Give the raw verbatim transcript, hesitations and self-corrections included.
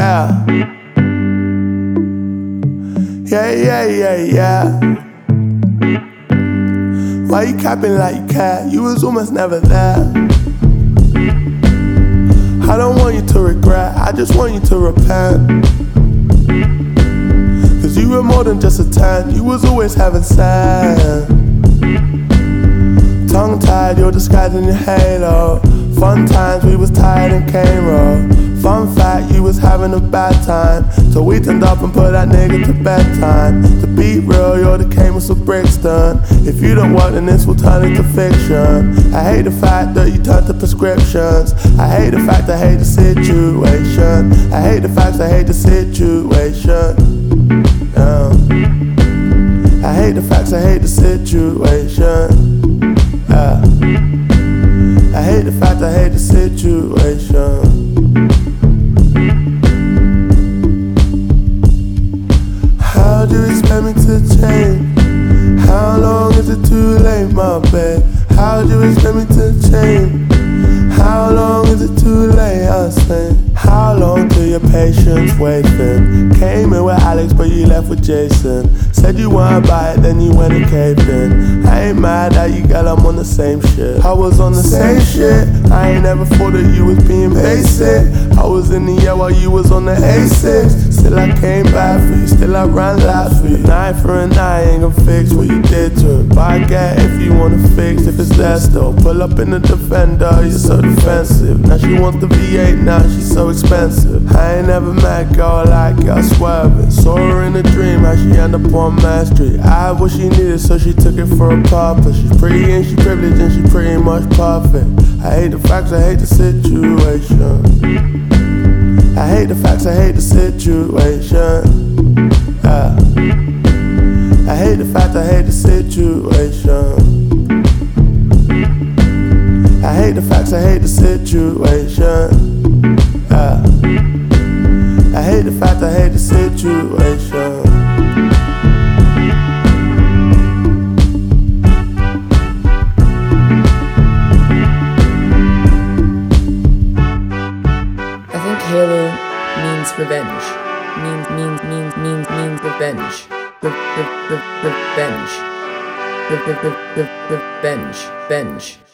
Yeah. Yeah, yeah, yeah, yeah. Why you capping like you cat? You was almost never there. I don't want you to regret, I just want you to repent. Cause you were more than just a ten, you was always having sex. Tongue tied, you're disguising your halo. Fun times, we was tired and came roll. Fun fact, you was having a bad time, so we turned up and put that nigga to bedtime. To be real, you're the Caymus of Brixton. If you don't work, then this will turn into fiction. I hate the fact that you turn to prescriptions. I hate the fact, I hate the situation. I hate the facts, I hate the situation. Yeah. I hate the facts, I hate the situation. Yeah. I hate the fact, I hate the situation. How do you expect me to change? How long is it too late, my babe? How do you expect me to change? How long is it too late, I say? How long till your patience waiting? Came in with Alex but you left with Jason. Said you weren't about it, then you went and caved in. I ain't mad at you, girl, I'm on the same shit. I was on the same shit. I ain't never thought that you was being basic. I was in the air while you was on the A six. Still I came back for you, still I ran laps for you. Night for a night, ain't gonna fix what you did to him. But I get if you wanna fix, if it's there still. Pull up in the Defender, you're so defensive. Now she wants the V eight, now she's so expensive. I ain't never met a girl like you, I swerving. Saw her in a dream, how she end up on Main Street. I had what she needed, so she took it for a purpose. She's pretty and she privileged and she pretty much perfect. I hate the facts, I hate the situation. I hate the facts, I hate the situation. Yeah. I hate the fact, I hate the situation. I hate the facts, I hate the situation. Yeah. I hate the fact, I hate the situation. I think Halo means revenge. Means, means, means, means, means revenge. Re- re- re- revenge. Re- re- re- re- revenge. Revenge.